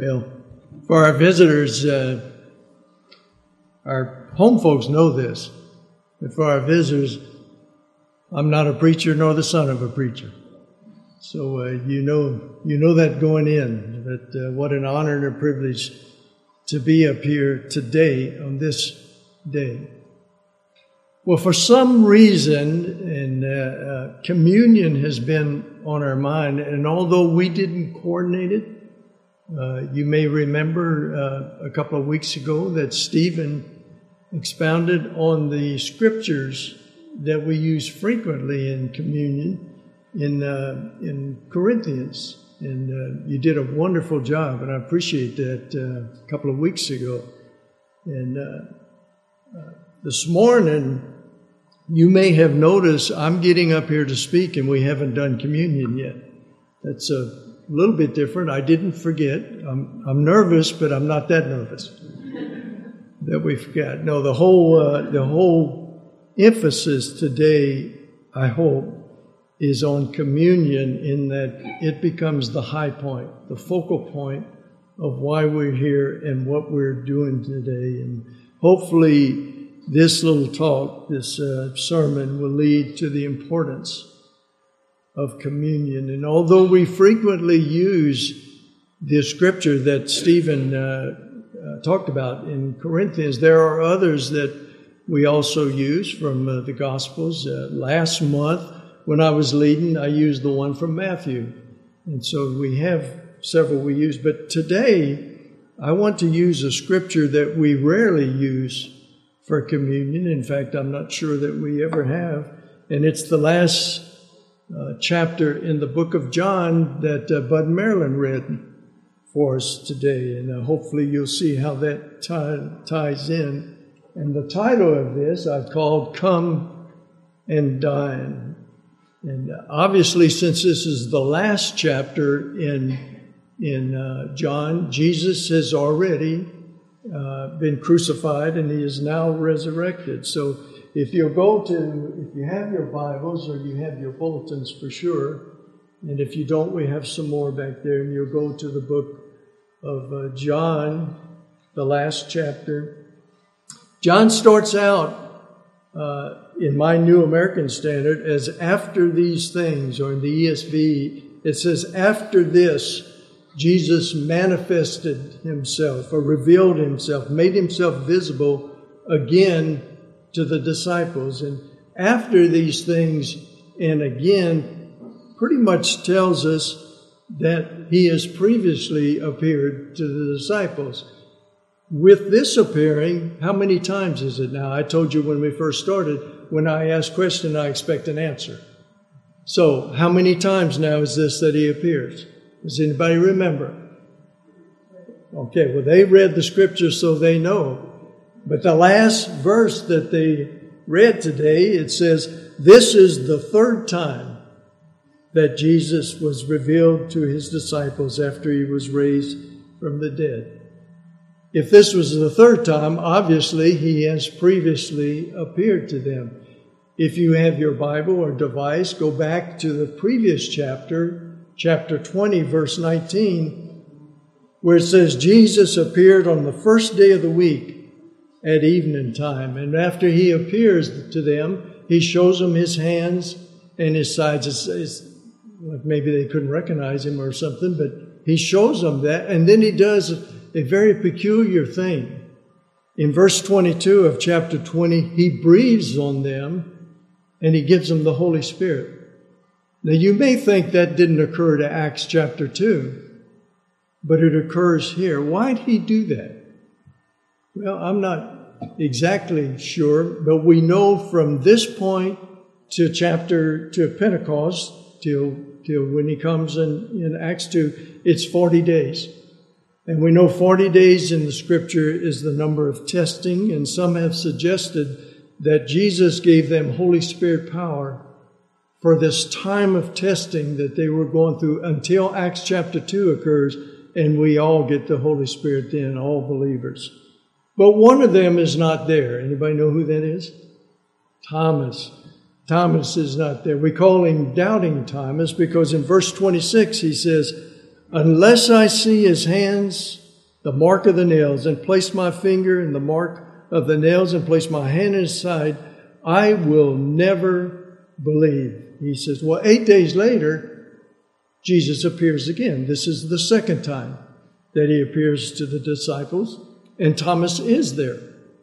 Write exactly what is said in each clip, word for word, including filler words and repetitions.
Well, for our visitors, uh, our home folks know this, but for our visitors, I'm not a preacher nor the son of a preacher. So uh, you know you know that going in, that uh, what an honor and a privilege to be up here today on this day. Well, for some reason, and uh, uh, communion has been on our mind, and although we didn't coordinate it, uh, you may remember uh, a couple of weeks ago that Stephen expounded on the scriptures that we use frequently in communion in uh, in Corinthians. And uh, you did a wonderful job, and I appreciate that uh, a couple of weeks ago. And uh, uh, this morning, you may have noticed I'm getting up here to speak, and we haven't done communion yet. That's a little bit different. I didn't forget. I'm, I'm nervous, but I'm not that nervous that we forgot. No, the whole uh, the whole emphasis today, I hope, is on communion, in that it becomes the high point, the focal point of why we're here and what we're doing today. And hopefully this little talk, this uh, sermon, will lead to the importance of communion. And although we frequently use the scripture that Stephen uh, uh, talked about in Corinthians, there are others that we also use from uh, the Gospels. Uh, last month, when I was leading, I used the one from Matthew. And so we have several we use. But today, I want to use a scripture that we rarely use for communion. In fact, I'm not sure that we ever have. And it's the last uh, chapter in the book of John that uh, Bud Maryland read for us today. And uh, hopefully you'll see how that tie, ties in. And the title of this I've called Come and Dine. And obviously, since this is the last chapter in in uh, John, Jesus has already uh, been crucified, and he is now resurrected. So if you go to, if you have your Bibles or you have your bulletins for sure, and if you don't, we have some more back there, and you'll go to the book of uh, John, the last chapter. John starts out uh, in my New American Standard as after these things, or in the E S V, it says, after this, Jesus manifested himself, or revealed himself, made himself visible again to the disciples. And after these things, and again, pretty much tells us that he has previously appeared to the disciples. With this appearing, how many times is it now? I told you when we first started, when I ask a question, I expect an answer. So, how many times now is this that he appears? Does anybody remember? Okay, well, they read the scripture, so they know. But the last verse that they read today, it says, this is the third time that Jesus was revealed to his disciples after he was raised from the dead. If this was the third time, obviously he has previously appeared to them. If you have your Bible or device, go back to the previous chapter, chapter twenty, verse nineteen, where it says, Jesus appeared on the first day of the week at evening time. And after he appears to them, he shows them his hands and his sides. It's, it's like maybe they couldn't recognize him or something, but he shows them that. And then he does a very peculiar thing. In verse twenty-two of chapter twenty, he breathes on them and he gives them the Holy Spirit. Now you may think that didn't occur to Acts chapter two, but it occurs here. Why did he do that? Well, I'm not exactly sure, but we know from this point to chapter, to Pentecost, till, till when he comes in, in Acts two, it's forty days. And we know forty days in the scripture is the number of testing, and some have suggested that Jesus gave them Holy Spirit power for this time of testing that they were going through until Acts chapter two occurs, and we all get the Holy Spirit then, all believers. But one of them is not there. Anybody know who that is? Thomas. Thomas is not there. We call him Doubting Thomas because in verse twenty-six he says, unless I see his hands, the mark of the nails, and place my finger in the mark of the nails and place my hand in his side, I will never believe. He says, well, eight days later, Jesus appears again. This is the second time that he appears to the disciples, and Thomas is there.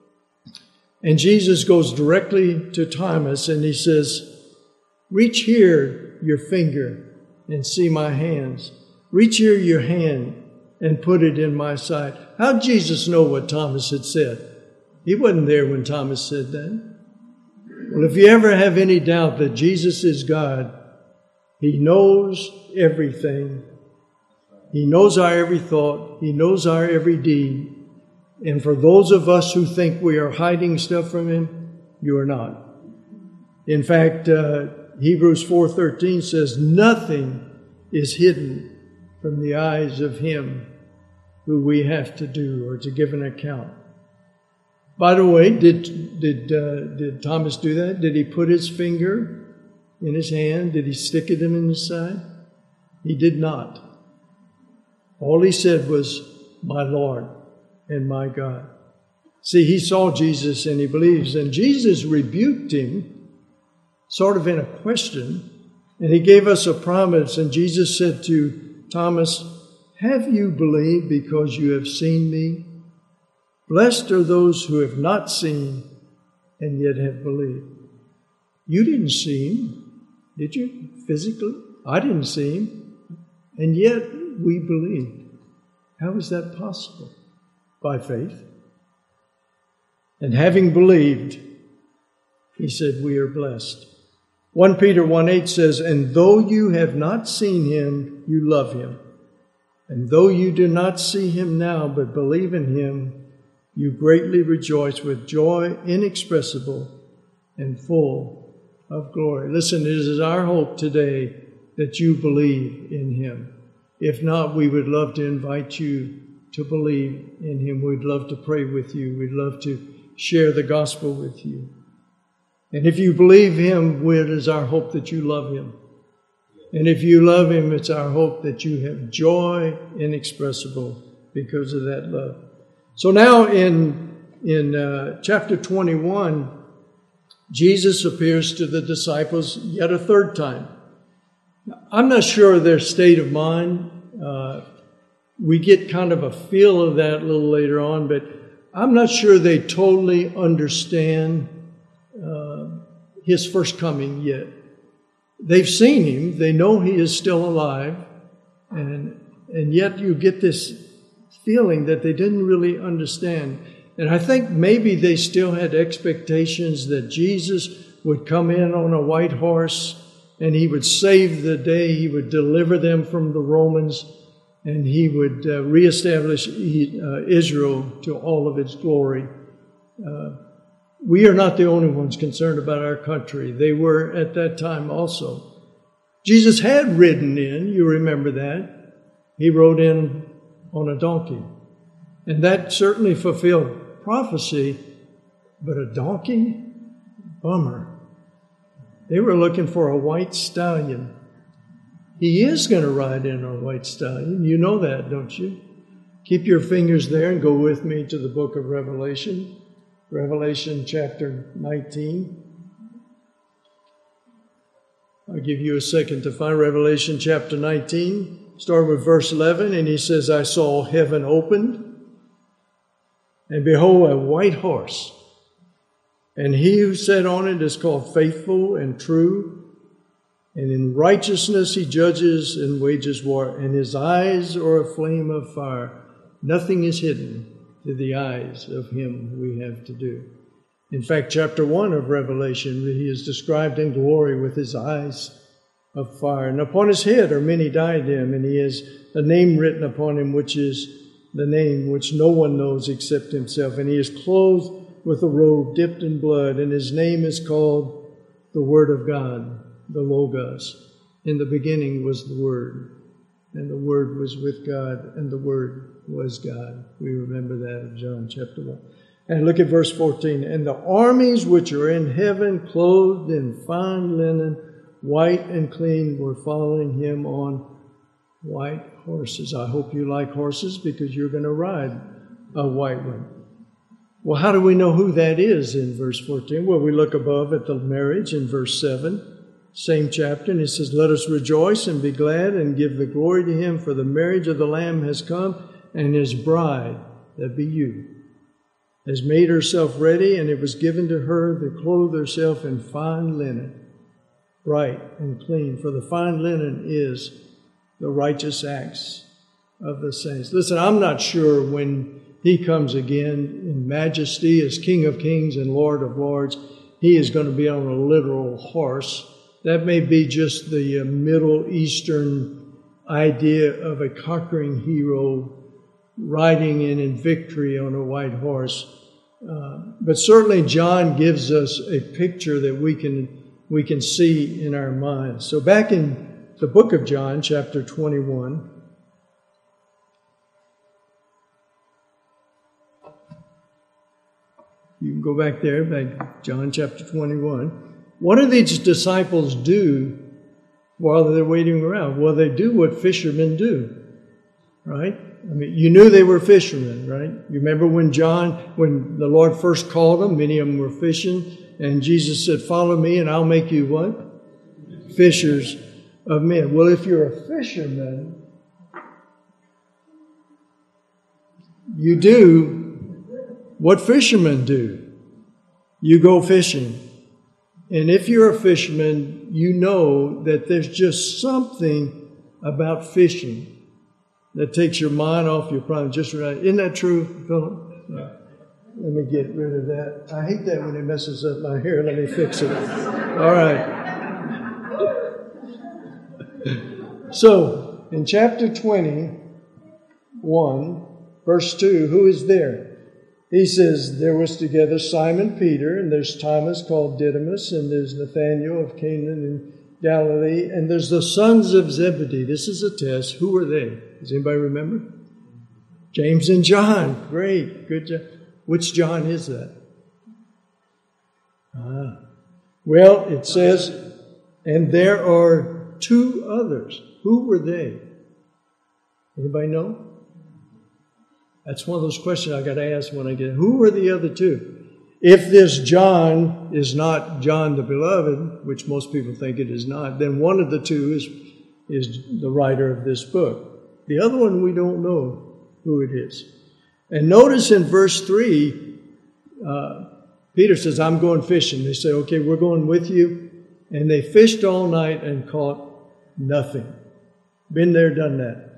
And Jesus goes directly to Thomas and he says, reach here your finger and see my hands. Reach here your hand and put it in my side. How did Jesus know what Thomas had said? He wasn't there when Thomas said that. Well, if you ever have any doubt that Jesus is God, he knows everything. He knows our every thought. He knows our every deed. And for those of us who think we are hiding stuff from him, you are not. In fact, uh, Hebrews four thirteen says, nothing is hidden from the eyes of him who we have to do or to give an account. By the way, did did uh, did Thomas do that? Did he put his finger in his hand? Did he stick it in his side? He did not. All he said was, my Lord and my God. See, he saw Jesus and he believes. And Jesus rebuked him, sort of in a question, and he gave us a promise. And Jesus said to Thomas, have you believed because you have seen me? Blessed are those who have not seen and yet have believed. You didn't see him, did you? Physically? I didn't see him. And yet we believed. How is that possible? By faith. And having believed, he said, we are blessed. First Peter one eight says, and though you have not seen him, you love him. And though you do not see him now, but believe in him, you greatly rejoice with joy inexpressible and full of glory. Listen, it is our hope today that you believe in him. If not, we would love to invite you to believe in him. We'd love to pray with you. We'd love to share the gospel with you. And if you believe him, it is our hope that you love him. And if you love him, it's our hope that you have joy inexpressible because of that love. So now in, in uh, chapter twenty-one, Jesus appears to the disciples yet a third time. I'm not sure of their state of mind. Uh, we get kind of a feel of that a little later on, but I'm not sure they totally understand uh, his first coming yet. They've seen him. They know he is still alive. And, and yet you get this feeling that they didn't really understand. And I think maybe they still had expectations that Jesus would come in on a white horse and he would save the day. He would deliver them from the Romans, and he would uh, reestablish uh, Israel to all of its glory. Uh, we are not the only ones concerned about our country. They were at that time also. Jesus had ridden in, you remember that. He rode in on a donkey. And that certainly fulfilled prophecy, but a donkey? Bummer. They were looking for a white stallion. He is going to ride in on a white stallion. You know that, don't you? Keep your fingers there and go with me to the book of Revelation. Revelation chapter nineteen. I'll give you a second to find Revelation chapter nineteen. Start with verse eleven, and he says, I saw heaven opened, and behold, a white horse. And he who sat on it is called Faithful and True. And in righteousness he judges and wages war. And his eyes are a flame of fire. Nothing is hidden to the eyes of him we have to do. In fact, chapter one of Revelation, he is described in glory with his eyes of fire. And upon his head are many diadems, and he has a name written upon him, which is the name which no one knows except himself. And he is clothed with a robe dipped in blood, and his name is called the Word of God, the Logos. In the beginning was the Word, and the Word was with God, and the Word was God. We remember that in John chapter one. And look at verse fourteen. And the armies which are in heaven, clothed in fine linen, white and clean, were following him on white horses. I hope you like horses because you're going to ride a white one. Well, how do we know who that is in verse fourteen? Well, we look above at the marriage in verse seven, same chapter, and it says, let us rejoice and be glad and give the glory to him, for the marriage of the Lamb has come, and his bride, that be you, has made herself ready, and it was given to her to clothe herself in fine linen, bright and clean. For the fine linen is the righteous acts of the saints. Listen, I'm not sure when he comes again in majesty as King of Kings and Lord of Lords, he is going to be on a literal horse. That may be just the uh, Middle Eastern idea of a conquering hero riding in in victory on a white horse. Uh, but certainly John gives us a picture that we can we can see in our minds. So back in the book of John, chapter twenty-one, you can go back there, back John chapter twenty-one. What do these disciples do while they're waiting around? Well, they do what fishermen do, right? I mean, you knew they were fishermen, right? You remember when John, when the Lord first called them, many of them were fishing, and Jesus said, follow me and I'll make you what? Fishers of men. Well, if you're a fisherman, you do what fishermen do. You go fishing. And if you're a fisherman, you know that there's just something about fishing that takes your mind off your problem just right. Isn't that true, Philip? Yeah. Let me get rid of that. I hate that when it messes up my hair. Let me fix it. All right. So, in chapter twenty-one, verse two, who is there? He says, there was together Simon Peter, and there's Thomas called Didymus, and there's Nathanael of Cana in Galilee, and there's the sons of Zebedee. This is a test. Who are they? Does anybody remember? James and John. Great. Good job. Which John is that? Ah. Well, it says, and there are two others. Who were they? Anybody know? That's one of those questions I got to ask when I get, who were the other two? If this John is not John the Beloved, which most people think it is not, then one of the two is, is the writer of this book. The other one, we don't know who it is. And notice in verse three, uh, Peter says, I'm going fishing. They say, okay, we're going with you. And they fished all night and caught nothing. Been there, done that.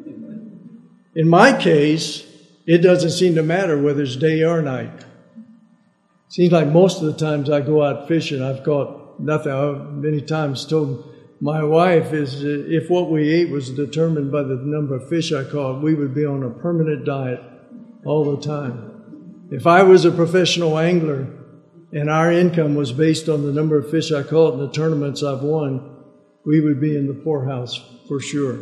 In my case, it doesn't seem to matter whether it's day or night. It seems like most of the times I go out fishing, I've caught nothing. I've many times told my wife is if what we ate was determined by the number of fish I caught, we would be on a permanent diet all the time. If I was a professional angler and our income was based on the number of fish I caught in the tournaments I've won, we would be in the poorhouse for sure.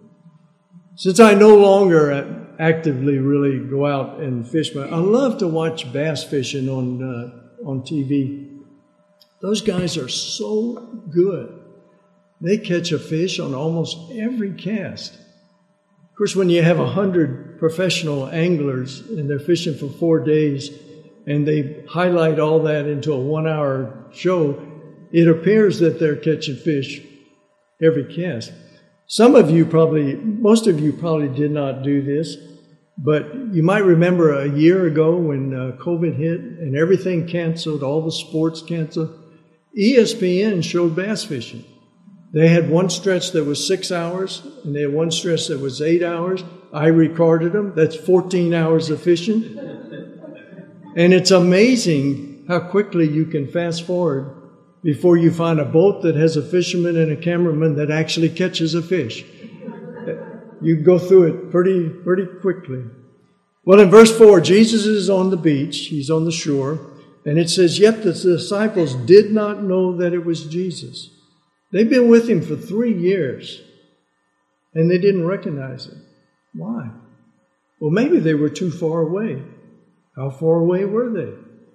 Since I no longer actively really go out and fish, but I love to watch bass fishing on uh, on T V. Those guys are so good. They catch a fish on almost every cast. Of course, when you have a hundred professional anglers and they're fishing for four days and they highlight all that into a one-hour show, it appears that they're catching fish every cast. Some of you probably, most of you probably did not do this, but you might remember a year ago when uh, COVID hit and everything canceled, all the sports canceled, E S P N showed bass fishing. They had one stretch that was six hours, and they had one stretch that was eight hours. I recorded them. That's fourteen hours of fishing. And it's amazing how quickly you can fast forward before you find a boat that has a fisherman and a cameraman that actually catches a fish. You go through it pretty, pretty quickly. Well, in verse four, Jesus is on the beach. He's on the shore. And it says, yet the disciples did not know that it was Jesus. They've been with him for three years. And they didn't recognize him. Why? Well, maybe they were too far away. How far away were they?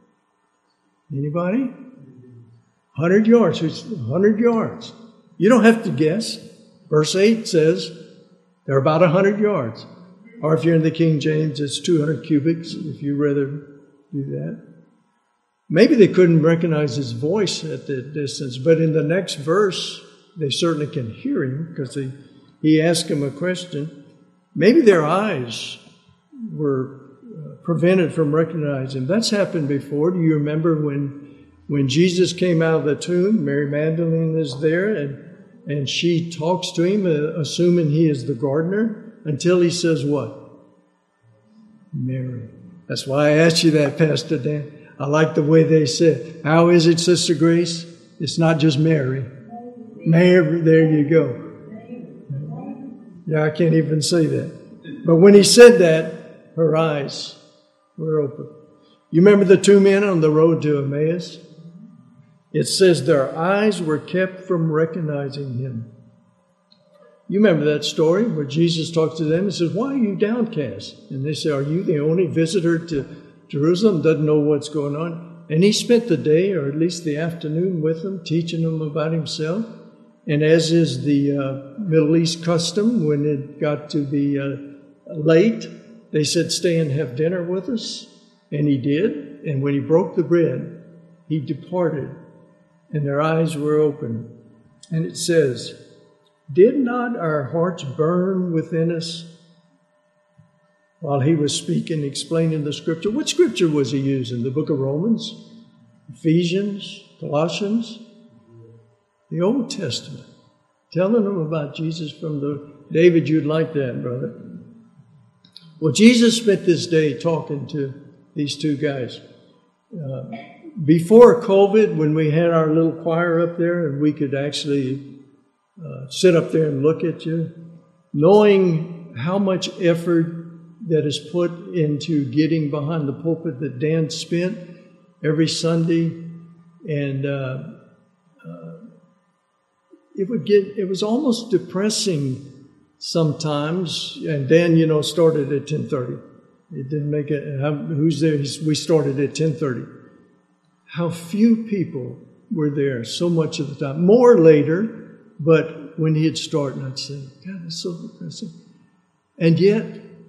Anybody? one hundred yards. one hundred yards. You don't have to guess. Verse eight says, They're about one hundred yards. Or if you're in the King James, it's two hundred cubits, if you'd rather do that. Maybe they couldn't recognize his voice at the distance, but in the next verse, they certainly can hear him because he, he asked him a question. Maybe their eyes were prevented from recognizing him. That's happened before. Do you remember when when Jesus came out of the tomb, Mary Magdalene is there, and, and she talks to him, uh, assuming he is the gardener, until he says what? Mary. That's why I asked you that, Pastor Dan. I like the way they said. How is it, Sister Grace? It's not just Mary. Mary, there you go. Yeah, I can't even say that. But when he said that, her eyes were open. You remember the two men on the road to Emmaus? It says their eyes were kept from recognizing him. You remember that story where Jesus talks to them and says, why are you downcast? And they say, are you the only visitor to Jerusalem? Doesn't know what's going on. And he spent the day, or at least the afternoon, with them, teaching them about himself. And as is the uh, Middle East custom, when it got to be uh, late, they said, stay and have dinner with us. And he did. And when he broke the bread, he departed. And their eyes were open. And it says, did not our hearts burn within us while he was speaking, explaining the scripture? What scripture was he using? The book of Romans? Ephesians? Colossians? The Old Testament. Telling them about Jesus from the... David, you'd like that, brother. Well, Jesus spent this day talking to these two guys. Uh, before COVID, when we had our little choir up there and we could actually uh, sit up there and look at you, knowing how much effort that is put into getting behind the pulpit that Dan spent every Sunday, and uh, uh, it would get, it was almost depressing sometimes. And Dan, you know, started at ten thirty. It didn't make it. How, who's there? He's, we started at ten thirty. How few people were there so much of the time. More later, but when he'd start, and I'd say, God, that's so depressing. And yet,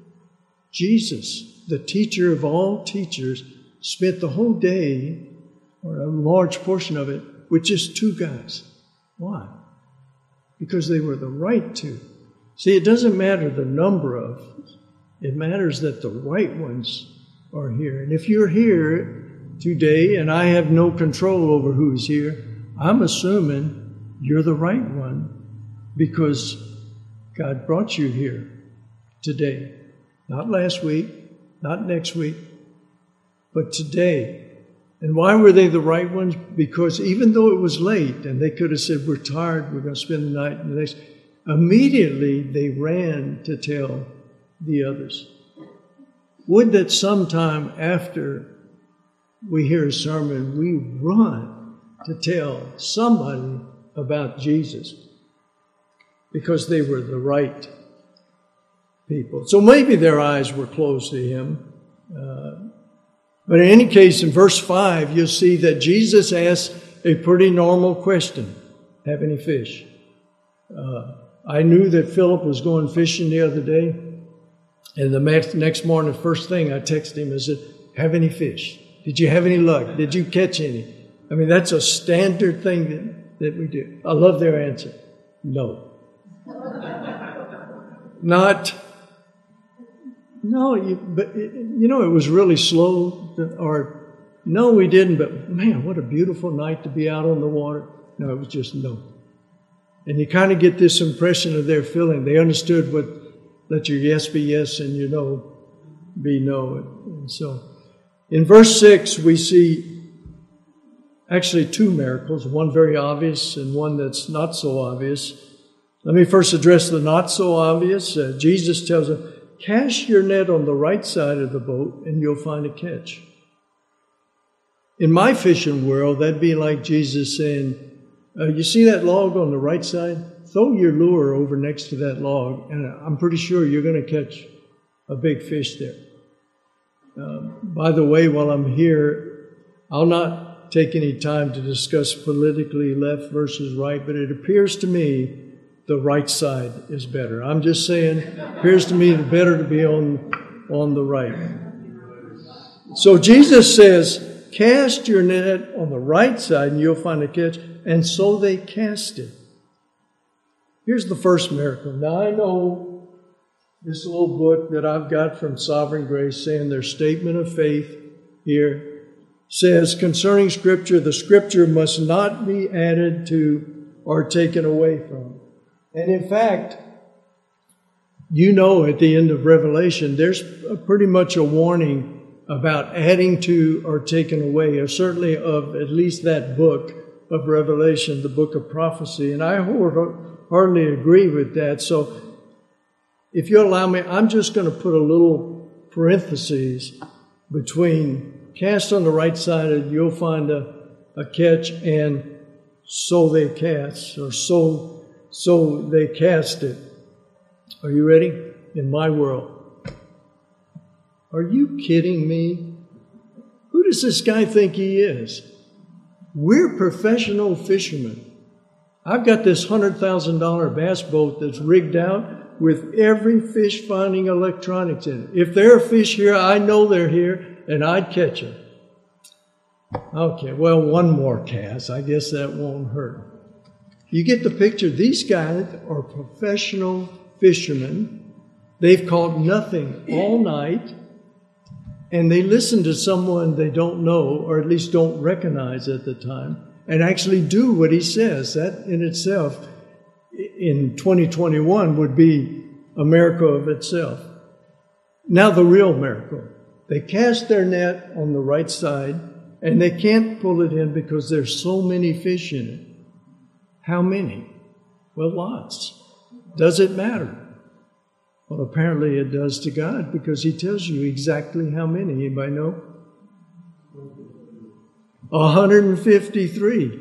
Jesus, the teacher of all teachers, spent the whole day, or a large portion of it, with just two guys. Why? Because they were the right two. See, it doesn't matter the number of, it matters that the right ones are here. And if you're here today, and I have no control over who's here, I'm assuming you're the right one because God brought you here today. Not last week, not next week, but today. And why were they the right ones? Because even though it was late and they could have said, we're tired, we're going to spend the night in the next, immediately they ran to tell the others. Would that sometime after we hear a sermon, we run to tell somebody about Jesus because they were the right people. So maybe their eyes were closed to him. Uh, but in any case, in verse five, you'll see that Jesus asked a pretty normal question. Have any fish? Uh, I knew that Philip was going fishing the other day. And the next morning, the first thing I texted him is, have any fish? Did you have any luck? Did you catch any? I mean, that's a standard thing that, that we do. I love their answer. No. Not, no, you, but, it, you know, it was really slow. Or, no, we didn't, but man, what a beautiful night to be out on the water. No, it was just no. And you kind of get this impression of their feeling. They understood what, let your yes be yes and your no be no. And so, in verse six, we see actually two miracles, one very obvious and one that's not so obvious. Let me first address the not so obvious. Uh, Jesus tells them, cast your net on the right side of the boat and you'll find a catch. In my fishing world, that'd be like Jesus saying, uh, you see that log on the right side? Throw your lure over next to that log, and I'm pretty sure you're going to catch a big fish there. Uh, by the way, while I'm here, I'll not take any time to discuss politically left versus right, but it appears to me the right side is better. I'm just saying, it appears to me better to be on, on the right. So Jesus says, cast your net on the right side and you'll find a catch. And so they cast it. Here's the first miracle. Now I know this little book that I've got from Sovereign Grace saying their statement of faith here says concerning Scripture, the Scripture must not be added to or taken away from. And in fact, you know at the end of Revelation, there's a, pretty much a warning about adding to or taken away, or certainly of at least that book of Revelation, the book of prophecy. And I hardly agree with that. So if you allow me, I'm just going to put a little parenthesis between cast on the right side and you'll find a, a catch, and so they cast, or so, so they cast it. Are you ready? In my world. Are you kidding me? Who does this guy think he is? We're professional fishermen. I've got this one hundred thousand dollars bass boat that's rigged out with every fish finding electronics in it. If there are fish here, I know they're here, and I'd catch them. Okay, well, one more cast. I guess that won't hurt. You get the picture. These guys are professional fishermen. They've caught nothing all night, and they listen to someone they don't know, or at least don't recognize at the time, and actually do what he says. That in itself, in twenty twenty-one, would be a miracle of itself. Now the real miracle. They cast their net on the right side, and they can't pull it in because there's so many fish in it. How many? Well, lots. Does it matter? Well, apparently it does to God, because he tells you exactly how many. Anybody know? one hundred fifty-three.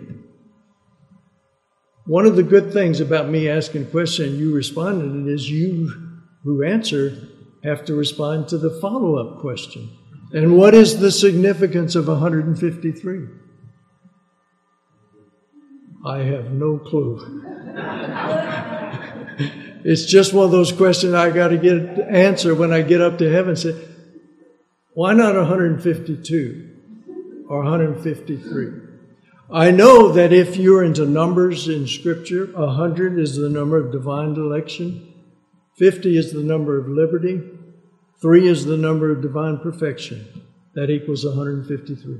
One of the good things about me asking a question and you responding is you who answer have to respond to the follow-up question. And what is the significance of one hundred fifty-three? I have no clue. It's just one of those questions I got to get an answer when I get up to heaven. Say, why not one hundred fifty-two or one hundred fifty-three? I know that if you're into numbers in Scripture, one hundred is the number of divine election, fifty is the number of liberty, three is the number of divine perfection. That equals one hundred fifty-three.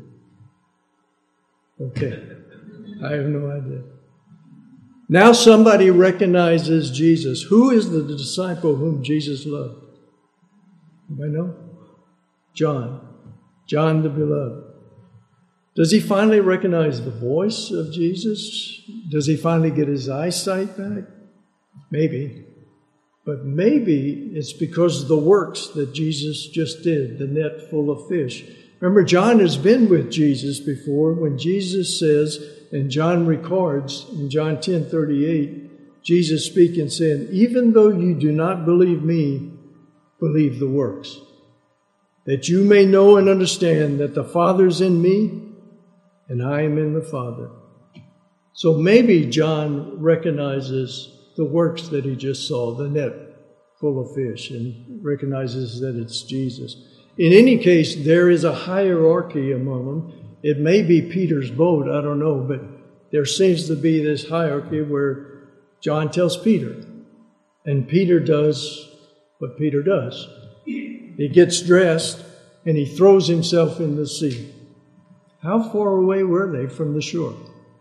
Okay. I have no idea. Now somebody recognizes Jesus. Who is the disciple whom Jesus loved? Anybody know? John. John the beloved. Does he finally recognize the voice of Jesus? Does he finally get his eyesight back? Maybe. But maybe it's because of the works that Jesus just did, the net full of fish. Remember, John has been with Jesus before when Jesus says, and John records in John ten thirty-eight, Jesus speaking, saying, even though you do not believe me, believe the works, that you may know and understand that the Father's in me and I am in the Father. So maybe John recognizes the works that he just saw, the net full of fish, and recognizes that it's Jesus. In any case, there is a hierarchy among them. It may be Peter's boat, I don't know, but there seems to be this hierarchy where John tells Peter, and Peter does what Peter does. He gets dressed and he throws himself in the sea. How far away were they from the shore?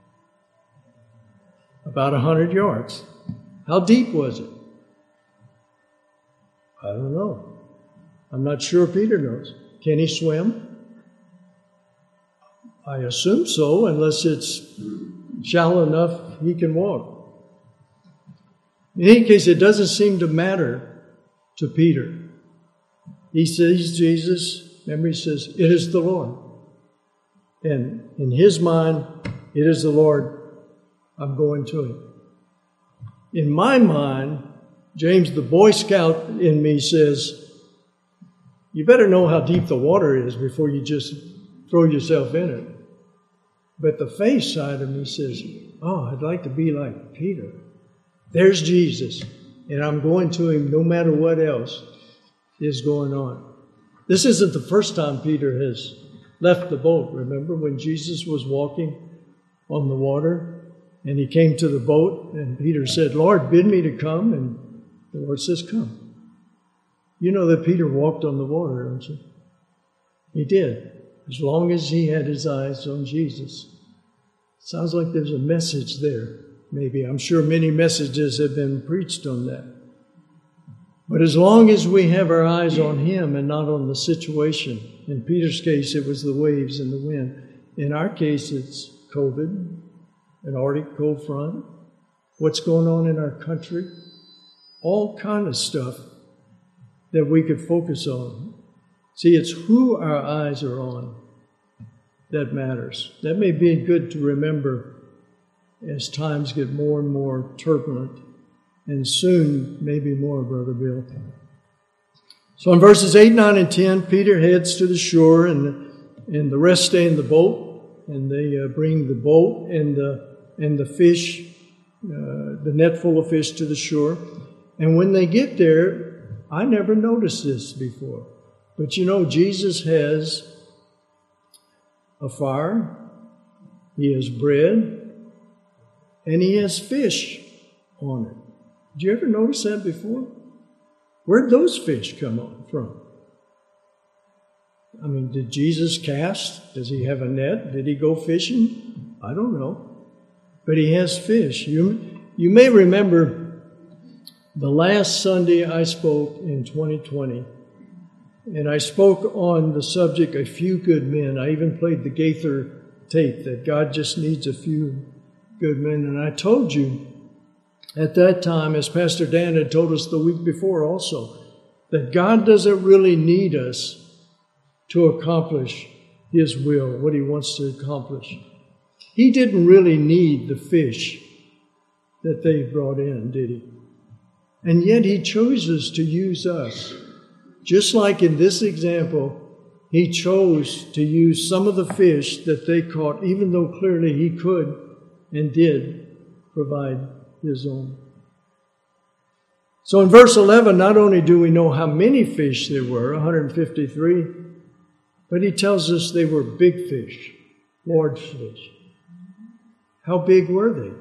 About a hundred yards. How deep was it? I don't know. I'm not sure Peter knows. Can he swim? I assume so, unless it's shallow enough he can walk. In any case, it doesn't seem to matter to Peter. He sees Jesus. Remember, he says, it is the Lord. And in his mind, it is the Lord. I'm going to him. In my mind, James, the Boy Scout in me, says, you better know how deep the water is before you just throw yourself in it. But the faith side of me says, oh, I'd like to be like Peter. There's Jesus, and I'm going to him no matter what else is going on. This isn't the first time Peter has left the boat. Remember when Jesus was walking on the water and he came to the boat and Peter said, Lord, bid me to come. And the Lord says, come. You know that Peter walked on the water, don't you? He did, as long as he had his eyes on Jesus. Sounds like there's a message there. Maybe. I'm sure many messages have been preached on that. But as long as we have our eyes on him and not on the situation, in Peter's case, it was the waves and the wind. In our case, it's COVID, an Arctic cold front, what's going on in our country, all kind of stuff that we could focus on. See, it's who our eyes are on that matters. That may be good to remember as times get more and more turbulent, and soon maybe more, Brother Bill. So in verses eight, nine, and ten, Peter heads to the shore, and, and the rest stay in the boat, and they uh, bring the boat and the, and the fish, uh, the net full of fish to the shore. And when they get there, I never noticed this before, but you know, Jesus has a fire, he has bread, and he has fish on it. Did you ever notice that before? Where'd those fish come on from? I mean, did Jesus cast? Does he have a net? Did he go fishing? I don't know. But he has fish. You, you may remember the last Sunday I spoke in twenty twenty, and I spoke on the subject, A Few Good Men. I even played the Gaither tape, that God just needs a few good men. And I told you at that time, as Pastor Dan had told us the week before also, that God doesn't really need us to accomplish his will, what he wants to accomplish. He didn't really need the fish that they brought in, did he? And yet he chooses to use us. Just like in this example, he chose to use some of the fish that they caught, even though clearly he could and did provide his own. So in verse eleven, not only do we know how many fish there were, one hundred fifty-three, but he tells us they were big fish, large fish. How big were they?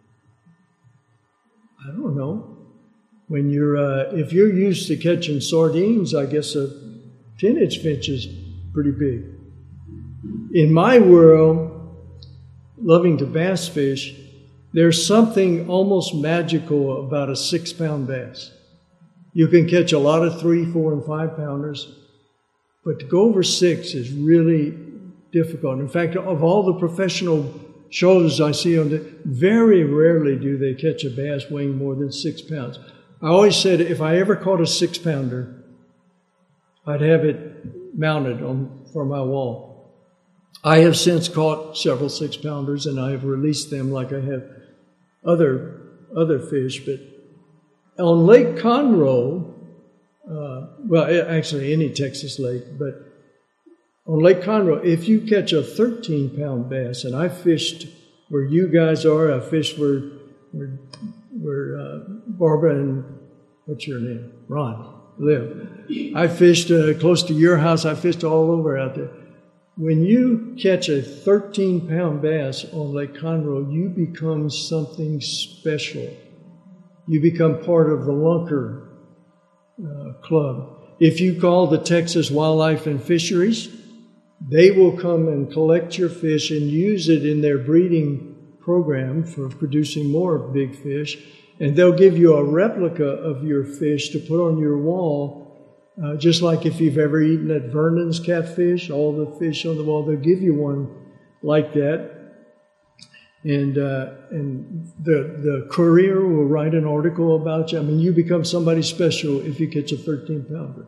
I don't know. When you're, uh, if you're used to catching sardines, I guess a ten-inch finch is pretty big. In my world, loving to bass fish, there's something almost magical about a six-pound bass. You can catch a lot of three, four, and five-pounders, but to go over six is really difficult. In fact, of all the professional shows I see on the, very rarely do they catch a bass weighing more than six pounds. I always said if I ever caught a six-pounder, I'd have it mounted on for my wall. I have since caught several six-pounders, and I have released them like I have other other fish. But on Lake Conroe, uh, well, actually any Texas lake, but on Lake Conroe, if you catch a thirteen-pound bass, and I fished where you guys are, I fished where where, where uh, Barbara and, what's your name? Ron live. I fished uh, close to your house. I fished all over out there. When you catch a thirteen-pound bass on Lake Conroe, you become something special. You become part of the Lunker uh, Club. If you call the Texas Wildlife and Fisheries, they will come and collect your fish and use it in their breeding program for producing more big fish. And they'll give you a replica of your fish to put on your wall. Uh, just like if you've ever eaten at Vernon's Catfish, all the fish on the wall, they'll give you one like that. And uh, and the the Courier will write an article about you. I mean, you become somebody special if you catch a thirteen-pounder.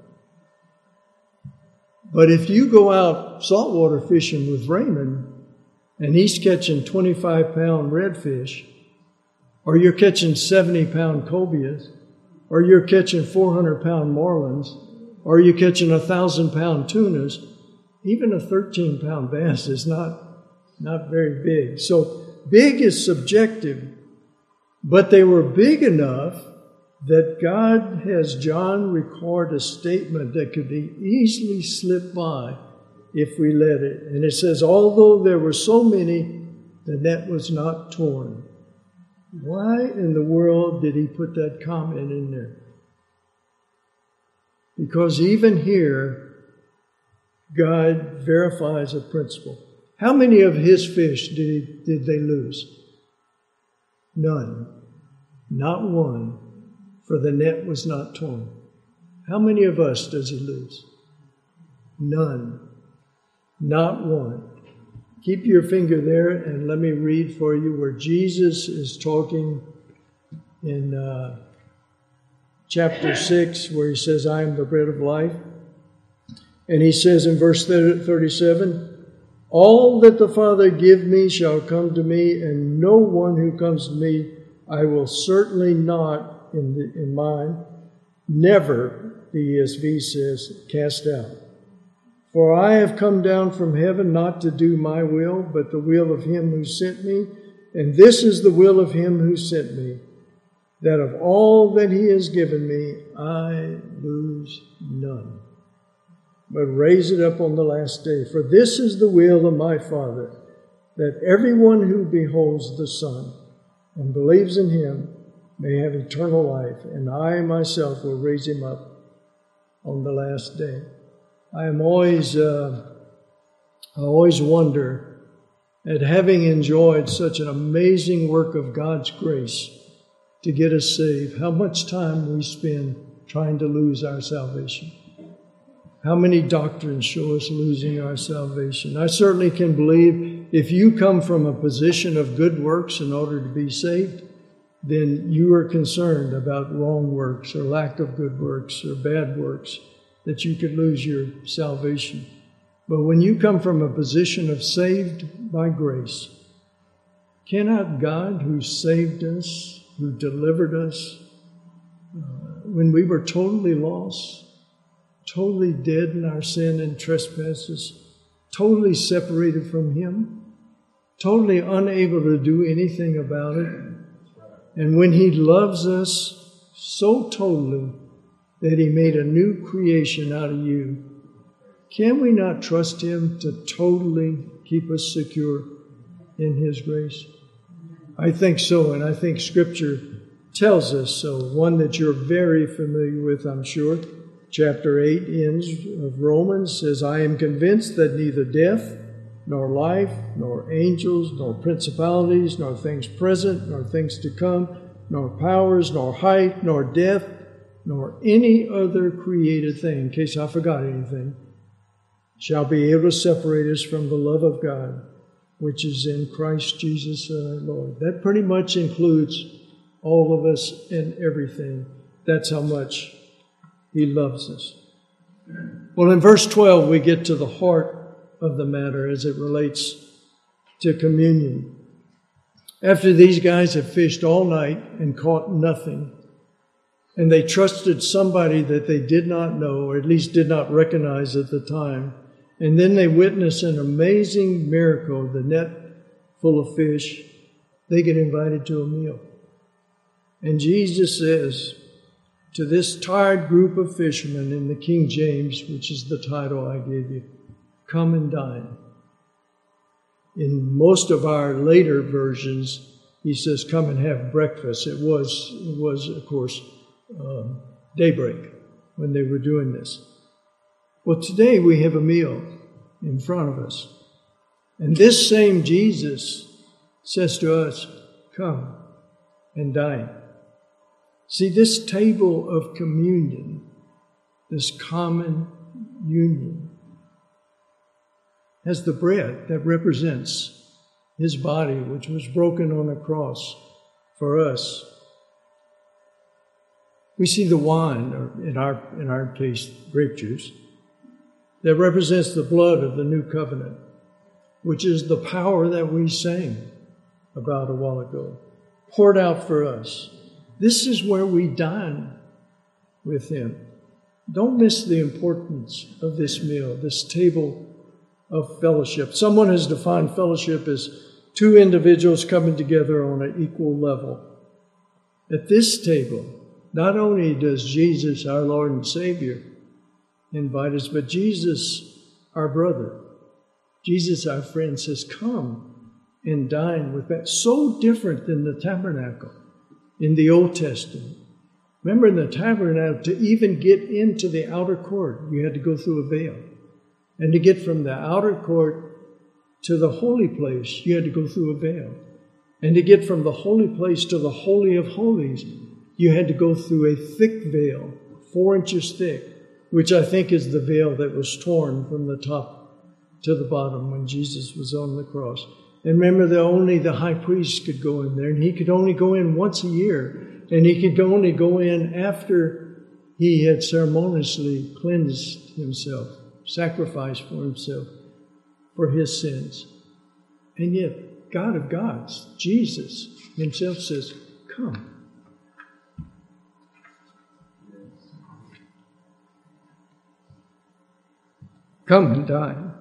But if you go out saltwater fishing with Raymond, and he's catching twenty-five-pound redfish, or you're catching seventy-pound cobias, or you're catching four hundred-pound marlins, or you're catching one thousand-pound tunas, even a thirteen-pound bass is not, not very big. So big is subjective. But they were big enough that God has John record a statement that could be easily slipped by if we let it. And it says, although there were so many, the net was not torn. Why in the world did he put that comment in there? Because even here, God verifies a principle. How many of his fish did, he, did they lose? None. Not one. For the net was not torn. How many of us does he lose? None. Not one. Keep your finger there and let me read for you where Jesus is talking in uh, chapter six, where he says, I am the bread of life. And he says in verse thirty-seven, all that the Father give me shall come to me, and no one who comes to me I will certainly not In, the, in mine, never, the E S V says, cast out. For I have come down from heaven not to do my will, but the will of him who sent me. And this is the will of him who sent me, that of all that he has given me, I lose none, but raise it up on the last day. For this is the will of my Father, that everyone who beholds the Son and believes in him may have eternal life, and I myself will raise him up on the last day. I am always, uh, I always wonder at having enjoyed such an amazing work of God's grace to get us saved, how much time we spend trying to lose our salvation. How many doctrines show us losing our salvation? I certainly can believe if you come from a position of good works in order to be saved, then you are concerned about wrong works or lack of good works or bad works, that you could lose your salvation. But when you come from a position of saved by grace, cannot God, who saved us, who delivered us, uh, when we were totally lost, totally dead in our sin and trespasses, totally separated from him, totally unable to do anything about it, and when he loves us so totally that he made a new creation out of you, can we not trust him to totally keep us secure in his grace? I think so, and I think Scripture tells us so. One that you're very familiar with, I'm sure. Chapter eight ends of Romans says, I am convinced that neither death, nor life, nor angels, nor principalities, nor things present, nor things to come, nor powers, nor height, nor depth, nor any other created thing, in case I forgot anything, shall be able to separate us from the love of God, which is in Christ Jesus our Lord. That pretty much includes all of us and everything. That's how much he loves us. Well, in verse twelve, we get to the heart of the matter as it relates to communion. After these guys have fished all night and caught nothing, and they trusted somebody that they did not know, or at least did not recognize at the time, and then they witness an amazing miracle, the net full of fish, they get invited to a meal. And Jesus says to this tired group of fishermen in the King James, which is the title I gave you, come and dine. In most of our later versions, he says, come and have breakfast. It was, it was of course, um, daybreak when they were doing this. Well, today we have a meal in front of us. And this same Jesus says to us, come and dine. See, this table of communion, this common union, has the bread that represents his body, which was broken on a cross for us. We see the wine, or in our, in our case, grape juice, that represents the blood of the new covenant, which is the power that we sang about a while ago, poured out for us. This is where we dine with him. Don't miss the importance of this meal, this table of fellowship. Someone has defined fellowship as two individuals coming together on an equal level At this table, not only does Jesus, our Lord and Savior, invite us, but Jesus, our brother, Jesus, our friend, says, come and dine with that. So different than the tabernacle in the Old Testament. Remember, in the tabernacle, to even get into the outer court, you had to go through a veil. And to get from the outer court to the holy place, you had to go through a veil. And to get from the holy place to the Holy of Holies, you had to go through a thick veil, four inches thick, which I think is the veil that was torn from the top to the bottom when Jesus was on the cross. And remember that only the high priest could go in there, and he could only go in once a year, and he could only go in after he had ceremoniously cleansed himself, sacrificed for himself, for his sins. And yet, God of gods, Jesus himself says, come. Come and dine.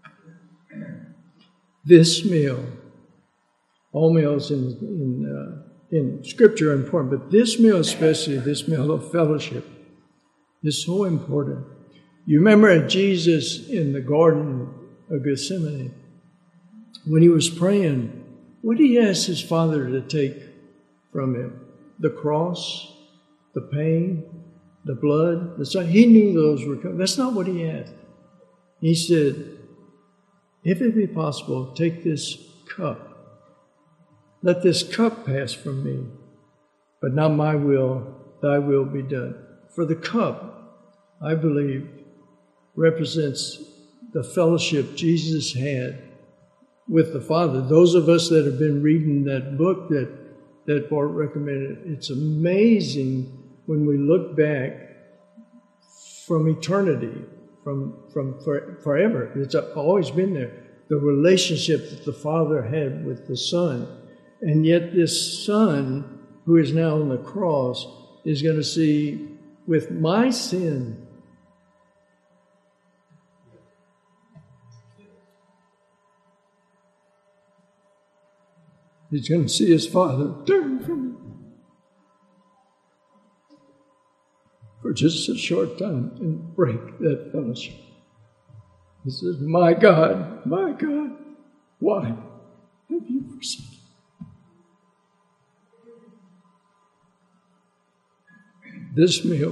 This meal, all meals in, in, uh, in Scripture are important, but this meal especially, this meal of fellowship, is so important. You remember Jesus in the Garden of Gethsemane, when he was praying, what did he ask his Father to take from him? The cross, the pain, the blood, the sun. He knew those were coming. That's not what he asked. He said, if it be possible, take this cup. Let this cup pass from me, but not my will, thy will be done. For the cup, I believe, represents the fellowship Jesus had with the Father. Those of us that have been reading that book that, that Bart recommended, it's amazing when we look back from eternity, from, from for, forever. It's always been there. The relationship that the Father had with the Son. And yet this Son, who is now on the cross, is going to see with my sin, he's going to see his Father turn from him for just a short time and break that fellowship. He says, my God, my God, why have you forsaken? This meal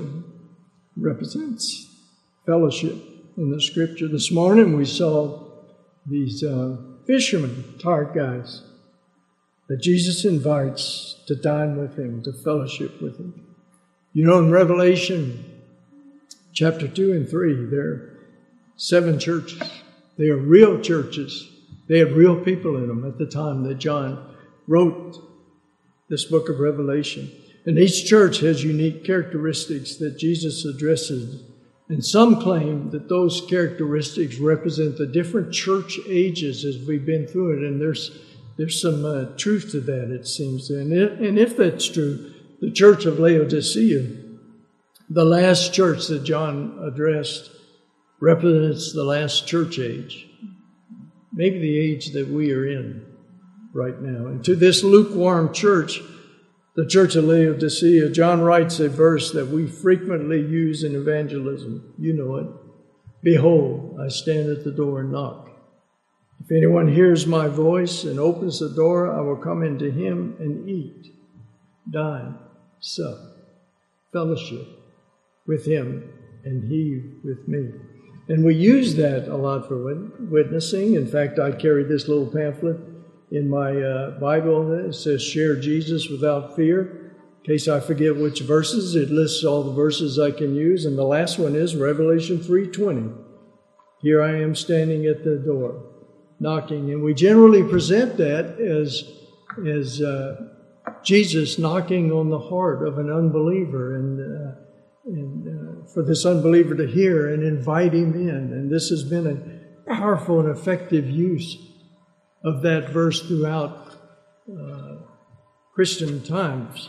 represents fellowship in the Scripture. This morning we saw these uh, fishermen, tired guys, that Jesus invites to dine with him, to fellowship with him. You know, in Revelation chapter two and three, there are seven churches. They are real churches. They had real people in them at the time that John wrote this book of Revelation. And each church has unique characteristics that Jesus addresses. And some claim that those characteristics represent the different church ages as we've been through it. And there's there's some uh, truth to that, it seems. And if, and if that's true, the church of Laodicea, the last church that John addressed, represents the last church age. Maybe the age that we are in right now. And to this lukewarm church, the church of Laodicea, John writes a verse that we frequently use in evangelism. You know it. Behold, I stand at the door and knock. If anyone hears my voice and opens the door, I will come into him and eat, dine, sup, fellowship with him and he with me. And we use that a lot for witnessing. In fact, I carry this little pamphlet in my uh, Bible. It says, share Jesus without fear. In case I forget which verses, it lists all the verses I can use. And the last one is Revelation three twenty. Here I am standing at the door, knocking. And we generally present that as, as uh, Jesus knocking on the heart of an unbeliever and, uh, and uh, for this unbeliever to hear and invite him in. And this has been a powerful and effective use of that verse throughout uh, Christian times.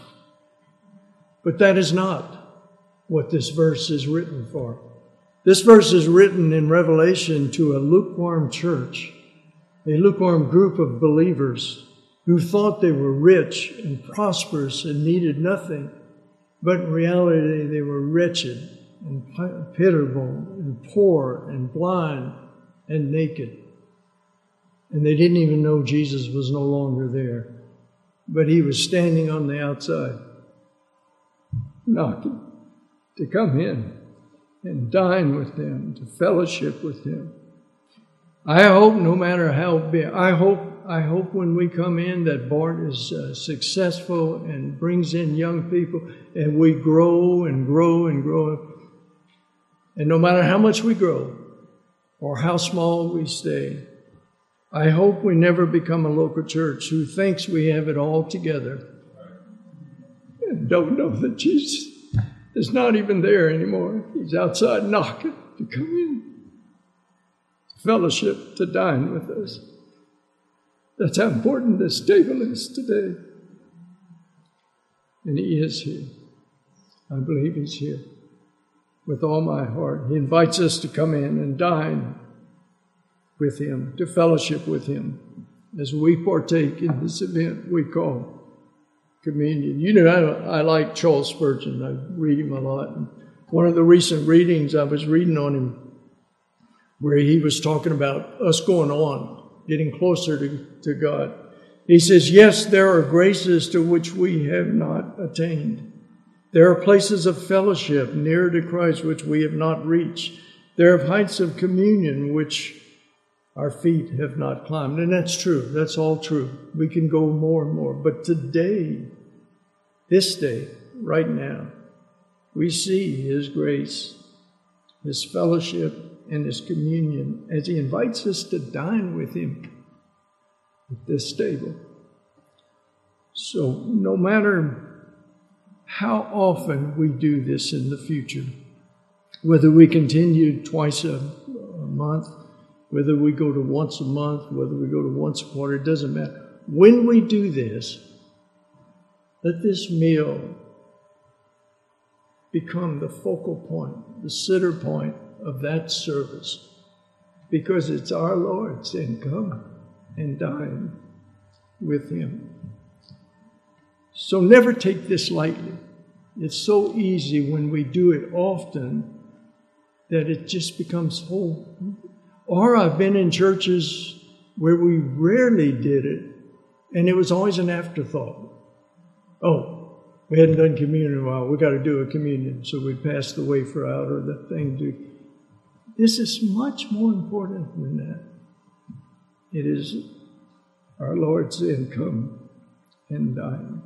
But that is not what this verse is written for. This verse is written in Revelation to a lukewarm church, a lukewarm group of believers who thought they were rich and prosperous and needed nothing, but in reality they were wretched and pitiable and poor and blind and naked. And they didn't even know Jesus was no longer there, but he was standing on the outside, knocking to come in and dine with them, to fellowship with him. I hope no matter how big, I hope I hope when we come in that Bart is uh, successful and brings in young people and we grow and grow and grow. And no matter how much we grow or how small we stay, I hope we never become a local church who thinks we have it all together and don't know that Jesus is not even there anymore. He's outside knocking to come in, to fellowship, to dine with us. That's how important this table is today. And he is here. I believe he's here with all my heart. He invites us to come in and dine with him, to fellowship with him as we partake in this event we call communion. You know, I, I like Charles Spurgeon. I read him a lot. And one of the recent readings I was reading on him, where he was talking about us going on, getting closer to, to God. He says, yes, there are graces to which we have not attained. There are places of fellowship near to Christ which we have not reached. There are heights of communion which our feet have not climbed. And that's true. That's all true. We can go more and more. But today, this day, right now, we see his grace, his fellowship, and his communion as he invites us to dine with him at this table. So no matter how often we do this in the future, whether we continue twice a, a month, whether we go to once a month, whether we go to once a quarter, it doesn't matter. When we do this, let this meal become the focal point, the center point of that service, because it's our Lord's, and come and dine with him. So never take this lightly. It's so easy when we do it often that it just becomes whole. Or I've been in churches where we rarely did it, and it was always an afterthought. Oh, we hadn't done communion in a while. We got to do a communion. So we pass the wafer out or the thing. To, this is much more important than that. It is our Lord saying, come and dine.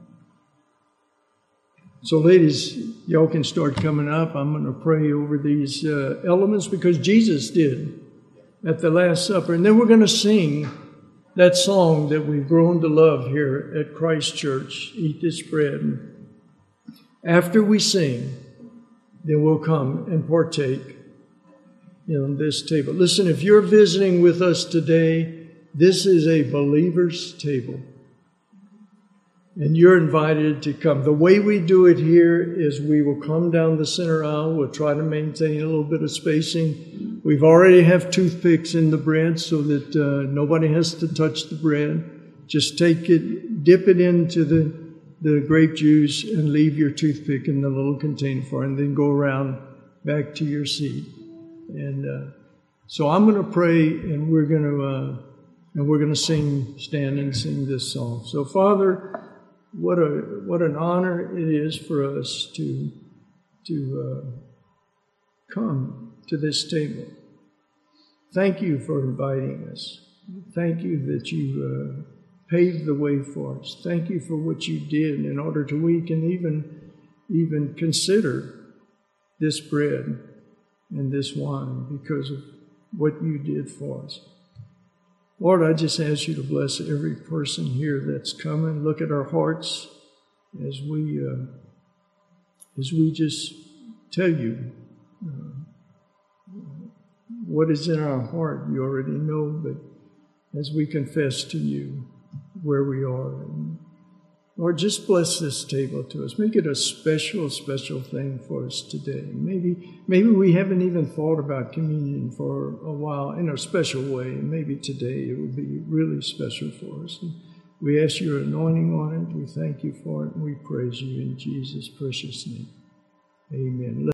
So ladies, y'all can start coming up. I'm going to pray over these uh, elements because Jesus did at the Last Supper. And then we're going to sing that song that we've grown to love here at Christ Church, Eat This Bread. After we sing, then we'll come and partake in this table. Listen, if you're visiting with us today, this is a believer's table. And you're invited to come. The way we do it here is we will come down the center aisle. We'll try to maintain a little bit of spacing. We've already have toothpicks in the bread so that uh, nobody has to touch the bread. Just take it, dip it into the, the grape juice and leave your toothpick in the little container for it, and then go around back to your seat. And uh, so I'm going to pray, and we're going to uh, and we're going to sing, stand and sing this song. So Father, What a what an honor it is for us to to uh, come to this table. Thank you for inviting us. Thank you that you uh, paved the way for us. Thank you for what you did in order to we can even even consider this bread and this wine because of what you did for us. Lord, I just ask you to bless every person here that's coming. Look at our hearts as we uh, as we just tell you uh, what is in our heart. You already know, but as we confess to you where we are, and Lord, just bless this table to us. Make it a special, special thing for us today. Maybe, maybe we haven't even thought about communion for a while in a special way. And maybe today it would be really special for us. And We ask your anointing on it. We thank you for it, and we praise you in Jesus' precious name. Amen.